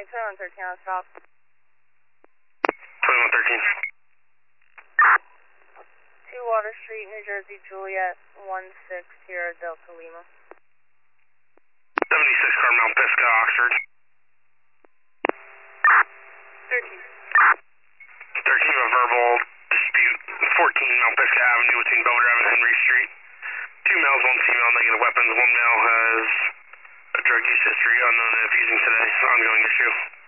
2113 on stop. 2113. 2 Water Street, New Jersey, Juliet, 16 Sierra Delta Lima. 76 car Mount Pisgah, Oxford. 13. 13, a verbal dispute. 14 Mount Pisgah Avenue between Bow Drive and Henry Street. 2 males, 1 female, negative weapons. 1 male has a drug use history unknown and abusing today. Ongoing issue.